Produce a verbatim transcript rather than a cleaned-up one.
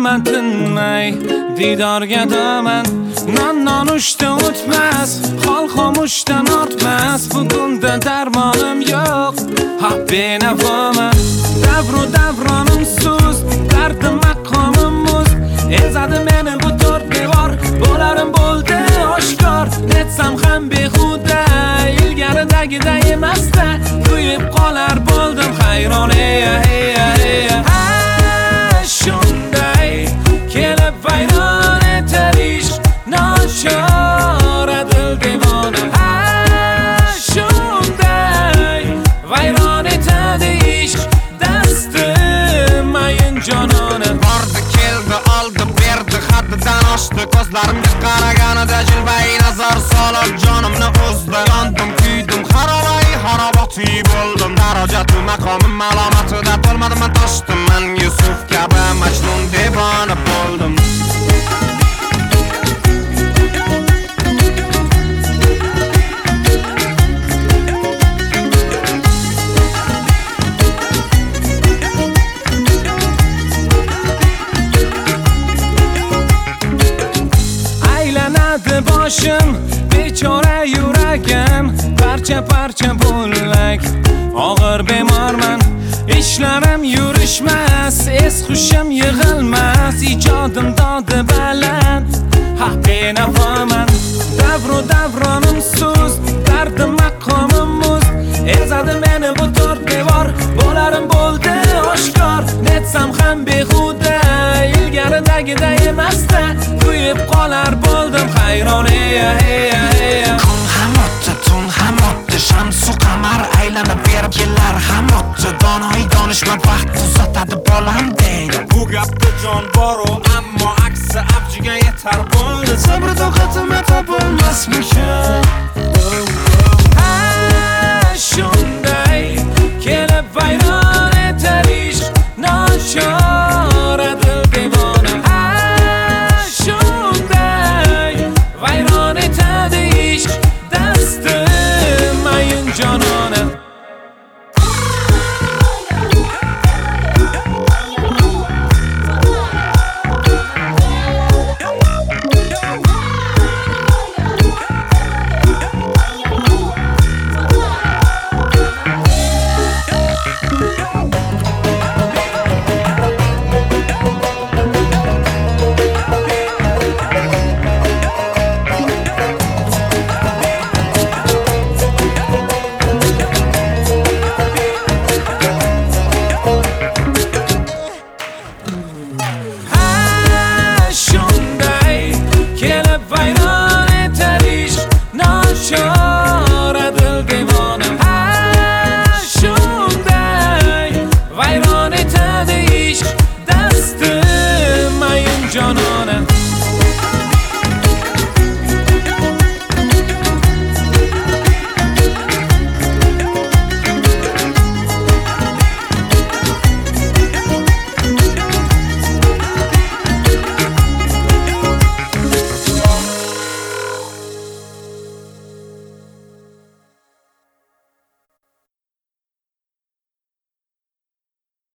kulaman tinmay didorga daman non nonushta o'tmas hol xomushdan ortmas bugunda darmonim yo'q ha benafoman davru davronim so'z dardim maqomim muz ezadi meni bu to'rt devor bo'larim bo'ldi oshkor netsam ham behuda ilgaridagiday emasda kuyib qolar bo'ldim hayron eya eya eya shunday kelib vayron etar ish nochora dil devona shunday vayron etadi ish dastim mayin jonona bordi keldi oldi berdi haddidan oshdi ko'zlarimga qaraganida jilvai nazar solib jonimni o'zdi yondim kuydim xarobai xaroboti bo'ldim darajatu maqomim malomatida bo'lmadim man toshdim man Yusuf kabi Majnun devona bo'ldim boshim bechora yuragim parcha parcha bo'lak og'ir bemorman ishlarim yurishmas es xushim yig'ilmas ijodim dodi baland ha benafoman davru davronim so'z dardim maqomim muz ezadi meni bu to'rt devor bo'larim bo'ldi oshkor netsam ham behuda ilgaridagiday emasda kuyib qolar bo'ldim hayron eya eya eya kun ham o'tdi tun ham o'tdi shamsu qamar aylanib berib yillar ham o'tdi donoy donishmand vaqt uzatadi bolam deydi bu gapda jon boru ammo aksi avjiga yetar bo'ldi sabr toqatim topolmasmikin